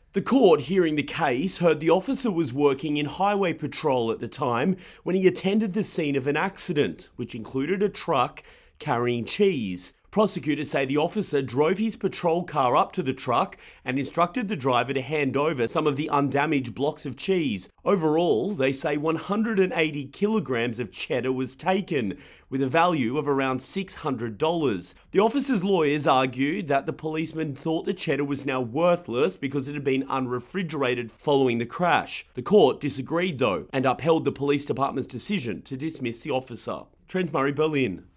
The court hearing the case heard the officer was working in highway patrol at the time when he attended the scene of an accident, which included a truck carrying cheese. Prosecutors say the officer drove his patrol car up to the truck and instructed the driver to hand over some of the undamaged blocks of cheese. Overall, they say 180 kilograms of cheddar was taken, with a value of around $600. The officer's lawyers argued that the policeman thought the cheddar was now worthless because it had been unrefrigerated following the crash. The court disagreed though, and upheld the police department's decision to dismiss the officer. Trent Murray, Berlin.